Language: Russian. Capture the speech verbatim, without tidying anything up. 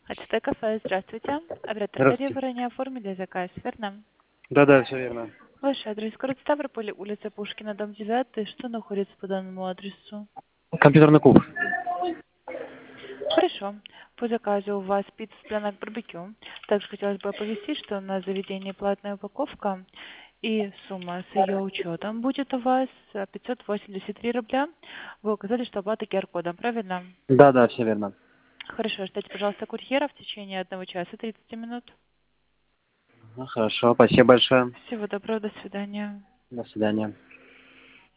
АЧТ кафе, здравствуйте. Оператор, вы ранее оформили заказ, верно? Да-да, все верно. Ваш адрес город Ставрополь, улица Пушкина, дом девятый. Что находится по данному адресу? Компьютерный клуб. Хорошо. По заказу у вас пицца пленок барбекю. Также хотелось бы оповестить, что на заведении платная упаковка и сумма с ее учетом будет у вас пятьсот восемьдесят три рубля. Вы указали, что оплата ку ар кодом, правильно? Да-да, все верно. Хорошо, ждите, пожалуйста, курьера в течение одного часа тридцати минут. Ну, хорошо, спасибо большое. Всего доброго, до свидания. До свидания.